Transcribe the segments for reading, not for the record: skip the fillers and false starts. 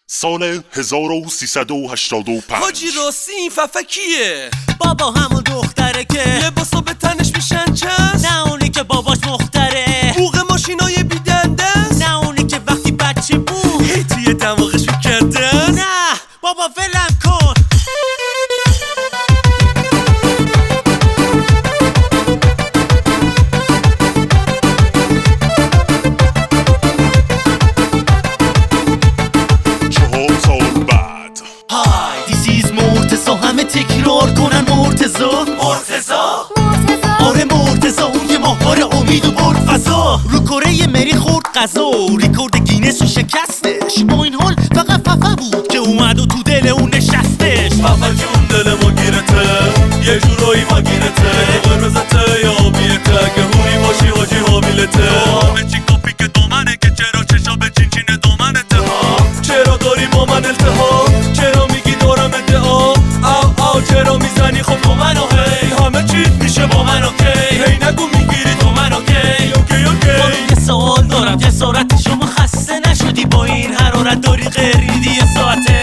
سال 1385. حاجی راستی این ففکیه؟ بابا همون دختره که لباسا به تنش میشن چست؟ نه اونی که باباش مختره. بوق ماشینای بیدنده است؟ نه اونی که وقتی بچه بود هی توی دماغش میکرده است؟ نه بابا ولم کن. همه تکرار کنن مرتضا آره مرتضا اون یه ماهواره امید و برد فضا رو کره مری خورد قضا ریکورد گینس رو شکستش. با این حال فقط ففا بود که اومد و تو دل اون نشستش. ففا جون دل ما گیرته یه جورایی ما گیرته قرمزته یا آبیته که هوری باشی حاجی حامیلته همه چی کپی که دومنه که چرا چشا به چین چین دومنته چرا داری با من التهاب چرا میگی دارم ادعا چرا میزنی خب با من هی همه چی میشه با من اوکی هی نگو میگیری تو من اوکی یه سوال دارم جسارت شما خسته نشدی با این حرارت داری غریدی یه ساعته؟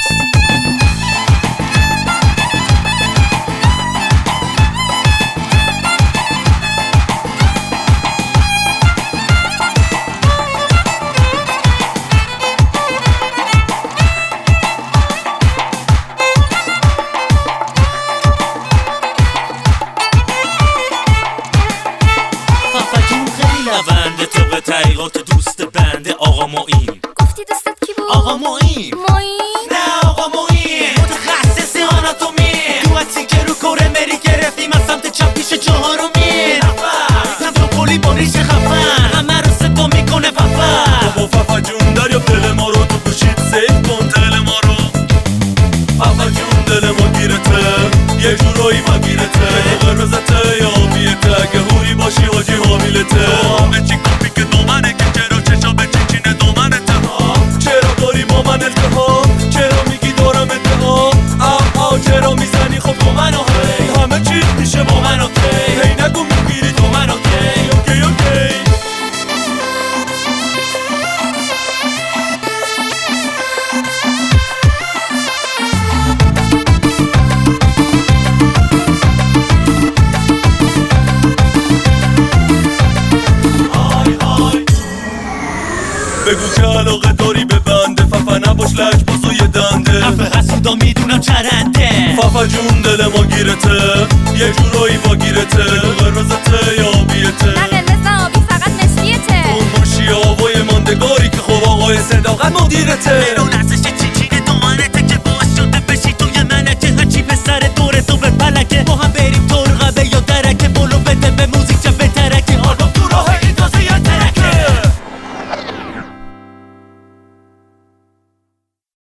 بنده طبق تحقیقات دوست بنده آقا معین. گفتی دوستت کی بود؟ آقا معین. نه آقا معین متخصص آناتومی دوستی که رو کره مری گرفتیم از سمت چپ پیش چهارمی نفر تو پولی با ریش خفن همه رو صدا میکنه ففا. بابا ففا جون دریا دل ما رو تو گوشید سیف کن دل ما رو. ففا جون دل ما گیرته یه جورایی ما گیرته قرمزته یا آبیته اگه هوری باشی حاجی حامیلته همه چی کپی که دومنه که چرا چشا به چین چین دومنته چرا داری با من التهاب چرا میگی دارم ادعا چرا میزنی خب با من هی همه چی میشه با من اوکی هی نگو میگیری تو من اوکی بگو که علاقه داری به بنده ففا نباش لج بازو یه دنده حرف حسودا میدونم چرنده ففا جون دل ما گیرته یه جورایی با گیرته قرمزته یا آبیته نه قرمز آبی فقط مسکیته اون باشی آوای ماندگاری که خب آقای صداقت مدیرته